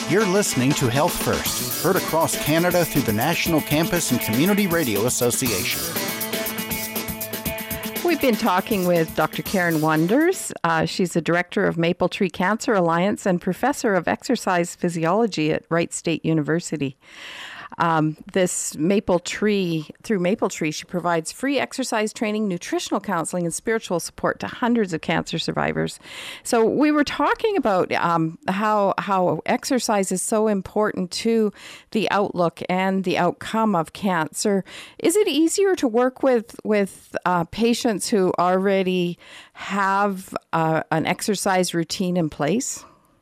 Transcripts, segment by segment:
You're listening to Health First, heard across Canada through the National Campus and Community Radio Association. We've been talking with Dr. Karen Wonders. She's the director of Maple Tree Cancer Alliance and professor of exercise physiology at Wright State University. Through Maple Tree, she provides free exercise training, nutritional counseling, and spiritual support to hundreds of cancer survivors. So we were talking about how exercise is so important to the outlook and the outcome of cancer. Is it easier to work with patients who already have an exercise routine in place?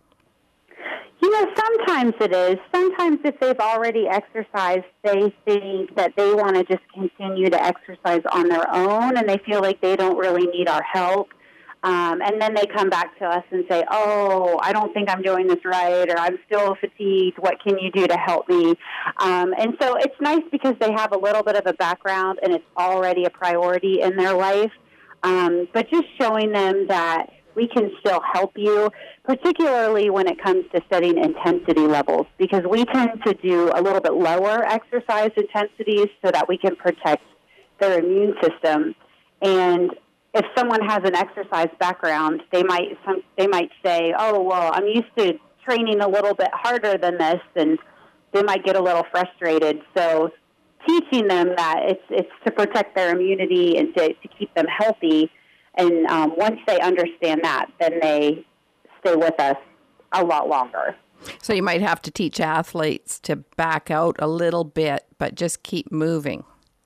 Sometimes it is. Sometimes if they've already exercised, they think that they want to just continue to exercise on their own, and they feel like they don't really need our help. And then they come back to us and say, oh, I don't think I'm doing this right, or I'm still fatigued. What can you do to help me? And so it's nice because they have a little bit of a background, and it's already a priority in their life. But just showing them that we can still help you, particularly when it comes to setting intensity levels, because we tend to do a little bit lower exercise intensities so that we can protect their immune system. And if someone has an exercise background, they might say, oh, well, I'm used to training a little bit harder than this, and they might get a little frustrated. So teaching them that it's to protect their immunity and to keep them healthy. And once they understand that, then they stay with us a lot longer. So you might have to teach athletes to back out a little bit, but just keep moving.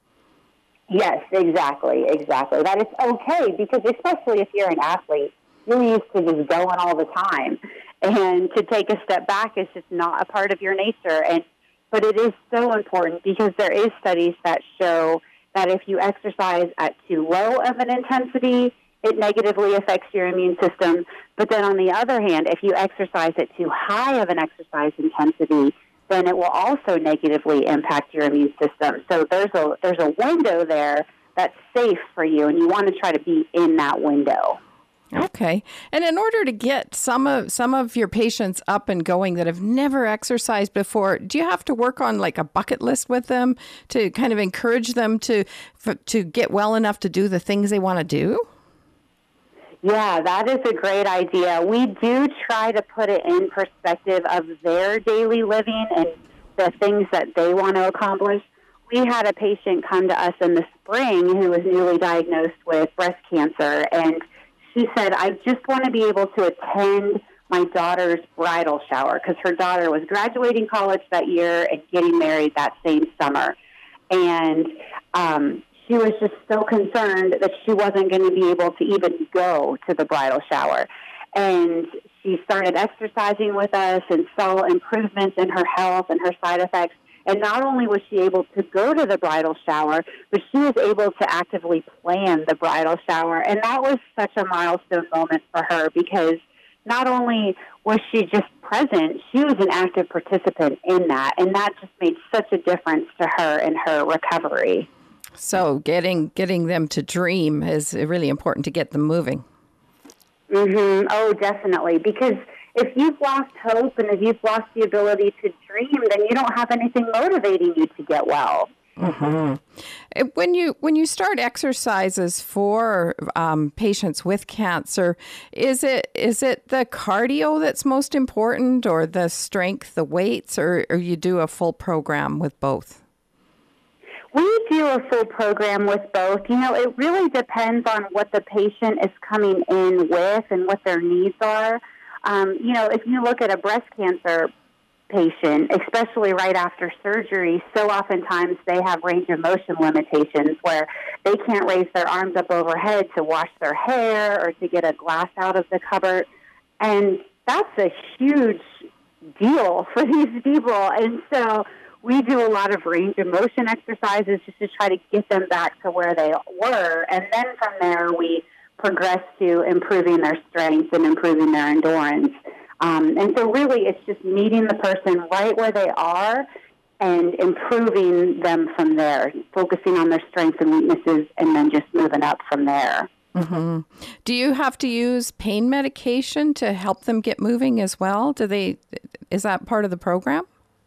Yes, exactly. That is okay, because especially if you're an athlete, you're used to just going all the time. And to take a step back is just not a part of your nature. But it is so important because there is studies that show that if you exercise at too low of an intensity, it negatively affects your immune system. But then on the other hand, if you exercise at too high of an exercise intensity, then it will also negatively impact your immune system. So there's a window there that's safe for you, and you want to try to be in that window. Okay. And in order to get some of your patients up and going that have never exercised before, do you have to work on like a bucket list with them to kind of encourage them to get well enough to do the things they want to do? Yeah, that is a great idea. We do try to put it in perspective of their daily living and the things that they want to accomplish. We had a patient come to us in the spring who was newly diagnosed with breast cancer, and she said, I just want to be able to attend my daughter's bridal shower, because her daughter was graduating college that year and getting married that same summer. And she was just so concerned that she wasn't going to be able to even go to the bridal shower. And she started exercising with us and saw improvements in her health and her side effects. And not only was she able to go to the bridal shower, but she was able to actively plan the bridal shower. And that was such a milestone moment for her, because not only was she just present, she was an active participant in that. And that just made such a difference to her in her recovery. So getting them to dream is really important to get them moving. Mm-hmm. Oh, definitely. Because if you've lost hope and if you've lost the ability to dream, then you don't have anything motivating you to get well. Mm-hmm. When you start exercises for patients with cancer, is it the cardio that's most important, or the strength, the weights, or you do a full program with both? We do a full program with both. It really depends on what the patient is coming in with and what their needs are. If you look at a breast cancer patient, especially right after surgery, so oftentimes they have range of motion limitations where they can't raise their arms up overhead to wash their hair or to get a glass out of the cupboard. And that's a huge deal for these people. And so we do a lot of range of motion exercises just to try to get them back to where they were. And then from there, we progress to improving their strength and improving their endurance. And so really it's just meeting the person right where they are and improving them from there, focusing on their strengths and weaknesses, and then just moving up from there. Mm-hmm. Do you have to use pain medication to help them get moving as well? Do they that part of the program?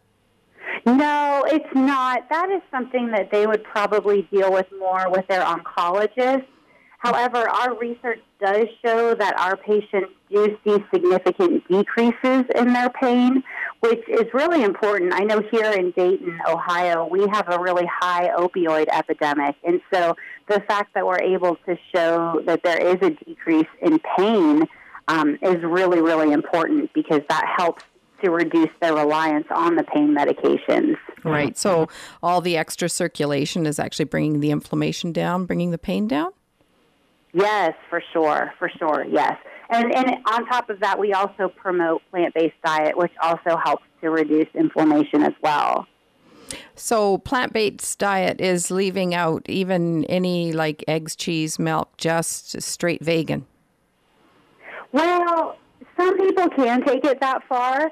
No, it's not. That is something that they would probably deal with more with their oncologist. However, our research does show that our patients do see significant decreases in their pain, which is really important. I know here in Dayton, Ohio, we have a really high opioid epidemic. And so the fact that we're able to show that there is a decrease in pain is really, really important because that helps to reduce their reliance on the pain medications. Right. So all the extra circulation is actually bringing the inflammation down, bringing the pain down? Yes, for sure, yes. And on top of that, we also promote plant-based diet, which also helps to reduce inflammation as well. So plant-based diet is leaving out even any like eggs, cheese, milk, just straight vegan? Well, some people can take it that far.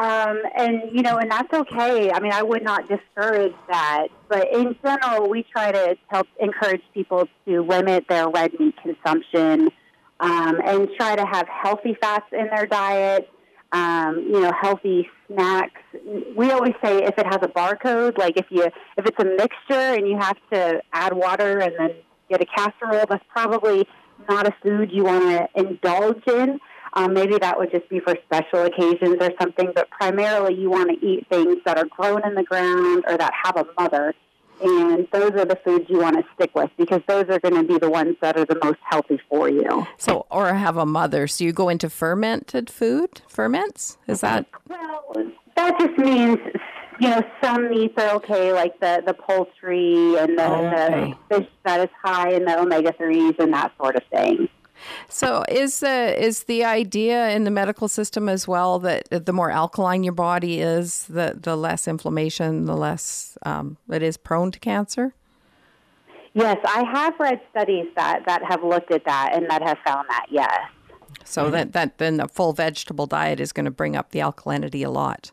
And that's okay. I mean, I would not discourage that. But in general, we try to help encourage people to limit their red meat consumption and try to have healthy fats in their diet, healthy snacks. We always say if it has a barcode, like if it's a mixture and you have to add water and then get a casserole, that's probably not a food you want to indulge in. Maybe that would just be for special occasions or something, but primarily you want to eat things that are grown in the ground or that have a mother, and those are the foods you want to stick with because those are going to be the ones that are the most healthy for you. So, or have a mother. So you go into fermented food? Ferments? Is that? Well, that just means, some meats are okay, like the poultry and the fish that is high in the omega-3s and that sort of thing. So is the idea in the medical system as well that the more alkaline your body is, the less inflammation, the less it is prone to cancer? Yes, I have read studies that have looked at that and that have found that, yes. So that then a full vegetable diet is going to bring up the alkalinity a lot.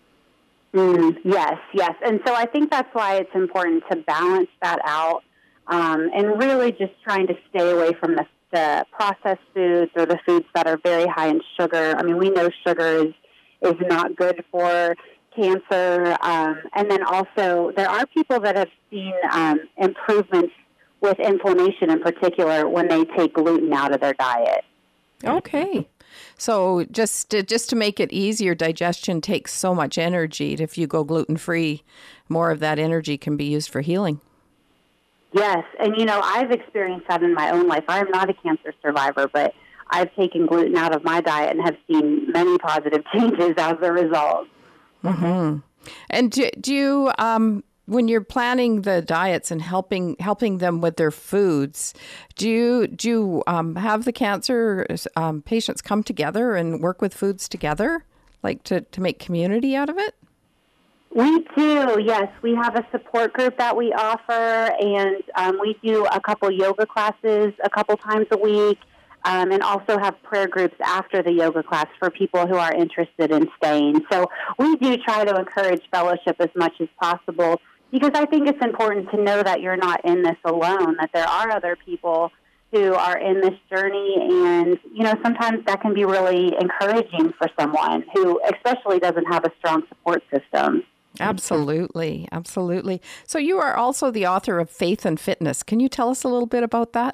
Yes. And so I think that's why it's important to balance that out and really just trying to stay away from the processed foods or the foods that are very high in sugar. I mean, we know sugar is not good for cancer. And then also there are people that have seen improvements with inflammation in particular when they take gluten out of their diet. Okay. So just to make it easier, digestion takes so much energy. If you go gluten-free, more of that energy can be used for healing. Yes, and I've experienced that in my own life. I am not a cancer survivor, but I've taken gluten out of my diet and have seen many positive changes as a result. Mm-hmm. And do you, when you're planning the diets and helping them with their foods, do you have the cancer patients come together and work with foods together, like to make community out of it? We do, yes. We have a support group that we offer, and we do a couple yoga classes a couple times a week, and also have prayer groups after the yoga class for people who are interested in staying. So we do try to encourage fellowship as much as possible because I think it's important to know that you're not in this alone, that there are other people who are in this journey, and, sometimes that can be really encouraging for someone who especially doesn't have a strong support system. Absolutely. So you are also the author of Faith and Fitness. Can you tell us a little bit about that?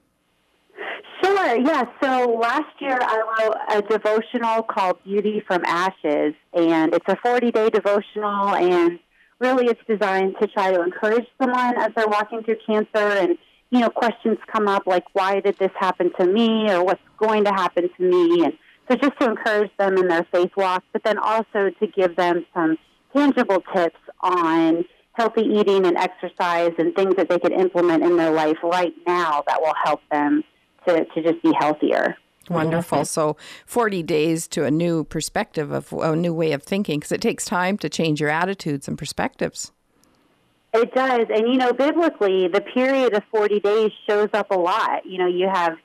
Sure, yeah. So last year I wrote a devotional called Beauty from Ashes, and it's a 40-day devotional, and really it's designed to try to encourage someone as they're walking through cancer, and, questions come up like, why did this happen to me, or what's going to happen to me, and so just to encourage them in their faith walk, but then also to give them some tangible tips on healthy eating and exercise and things that they could implement in their life right now that will help them to just be healthier. Wonderful. So 40 days to a new perspective, of a new way of thinking, because it takes time to change your attitudes and perspectives. It does. And, biblically, the period of 40 days shows up a lot. You have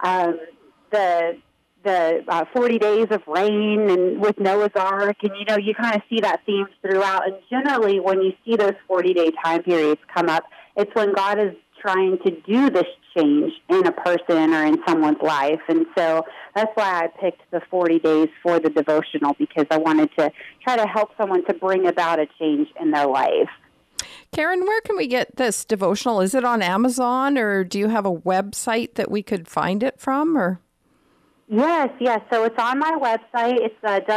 the 40 days of rain and with Noah's Ark, and, you kind of see that theme throughout. And generally, when you see those 40-day time periods come up, it's when God is trying to do this change in a person or in someone's life. And so that's why I picked the 40 days for the devotional, because I wanted to try to help someone to bring about a change in their life. Karen, where can we get this devotional? Is it on Amazon, or do you have a website that we could find it from? Or Yes. So it's on my website. It's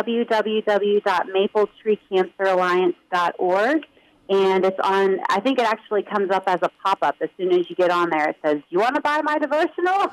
www.mapletreecanceralliance.org. And it's on, I think it actually comes up as a pop-up as soon as you get on there. It says, "Do you want to buy my devotional?"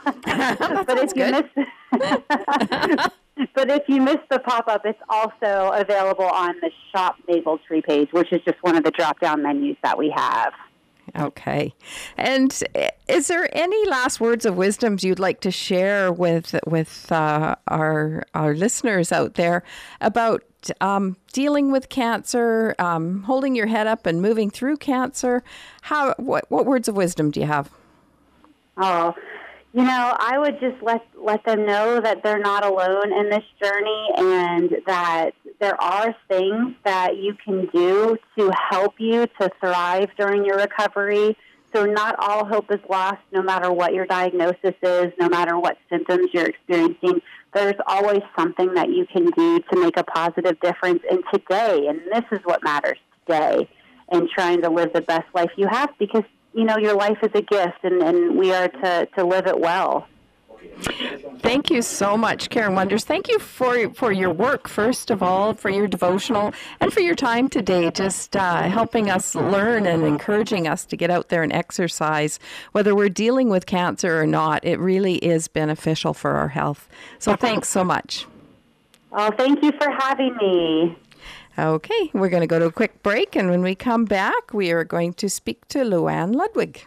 But if you miss the pop-up, it's also available on the Shop Maple Tree page, which is just one of the drop-down menus that we have. Okay. And is there any last words of wisdom you'd like to share with our listeners out there about dealing with cancer, holding your head up and moving through cancer? What words of wisdom do you have? Oh, I would just let them know that they're not alone in this journey, and that there are things that you can do to help you to thrive during your recovery. So not all hope is lost, no matter what your diagnosis is, no matter what symptoms you're experiencing. There's always something that you can do to make a positive difference in today, and this is what matters today, and trying to live the best life you have, because your life is a gift, and we are to live it well. Thank you so much, Karen Wonders. Thank you for your work, first of all, for your devotional, and for your time today, just helping us learn and encouraging us to get out there and exercise. Whether we're dealing with cancer or not, it really is beneficial for our health. So thanks so much. Oh, thank you for having me. Okay, we're going to go to a quick break, and when we come back, we are going to speak to Luann Ludwig.